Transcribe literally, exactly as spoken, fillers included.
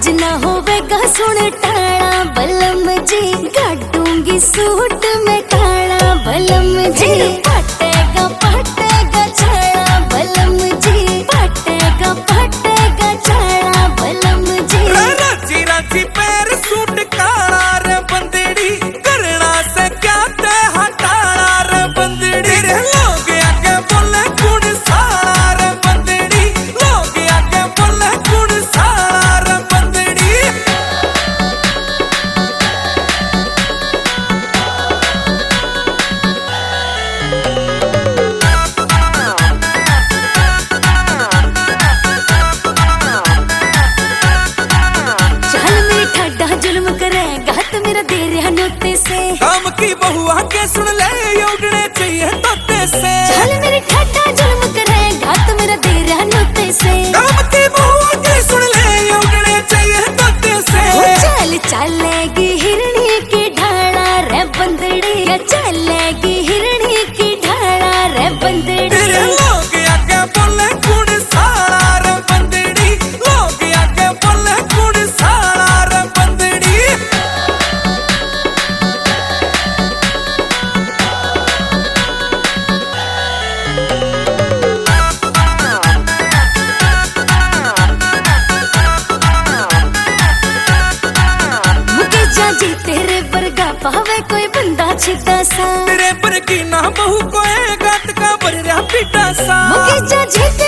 आज ना होवेगा सुन टाड़ा बलम जी, काटूंगी सूट में काला बलम जी। फटेगा फटेगा छाड़ा बलम जी, फटेगा फटेगा छाड़ा बलम जी। रांची रांची पैर सूट काला रे बंदेड़ी, करना से क्या ते हटाना रे बंदेड़ी। लोग आगे बोले कुड़ साला रे बंदेड़ी, लोग आगे बोले कुड़ साला रे बंदेड़ी। जुल्म करेगा तो मेरा दे रहा नोते से, काम की बहू आके सुन ले उड़ने चाहिए तोते से। चल मेरी ठट्टा जुल्म करेगा तो मेरा दे रहा नोते से, काम की बहू आके सुन ले उड़ने चाहिए तोते से। चल चलेगी हिरणी की ढाला रे बंदड़ी, चलेगी हिरणी की ढाला रे बंदड़ी। लोग आगे बोले कुड़ साला रे बंदड़ी, लोग आगे बोले कुड़ साला रे बंदड़ी। जी तेरे वर्गा पावे कोई बंदा छिदा सा, तेरे पर की ना बहू कोई गात का बर रहा पिटा सा। मुके जा जी